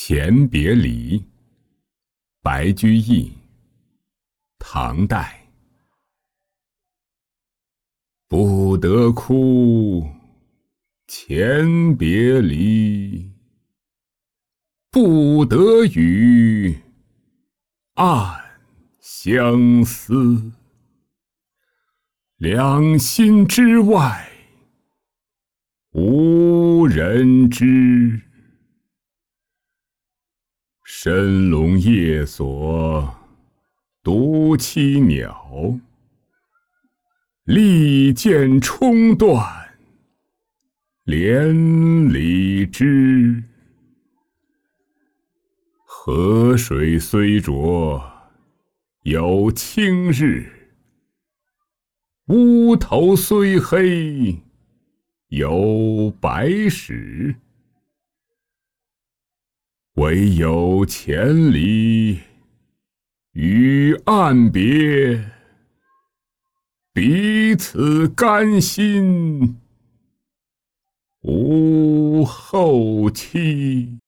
前别离，白居易，唐代。不得哭，前别离；不得语，暗相思。两心之外，无人知。深笼夜锁，独栖鸟。利剑冲断，连理枝。河水虽浊，有清日；乌头虽黑，有白矢。唯有千里与岸别，彼此甘心无后期。